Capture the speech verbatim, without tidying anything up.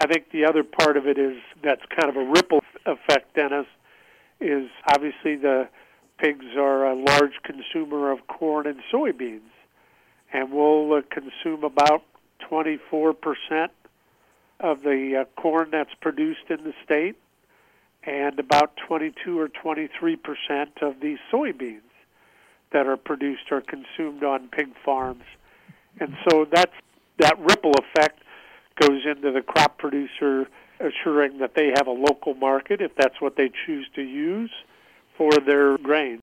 I think the other part of it is that's kind of a ripple effect, Dennis, is obviously the pigs are a large consumer of corn and soybeans, and will uh, consume about twenty-four percent of the uh, corn that's produced in the state and about twenty-two or twenty-three percent of the soybeans that are produced or consumed on pig farms. And so that's, that ripple effect goes into the crop producer assuring that they have a local market, if that's what they choose to use, for their grain.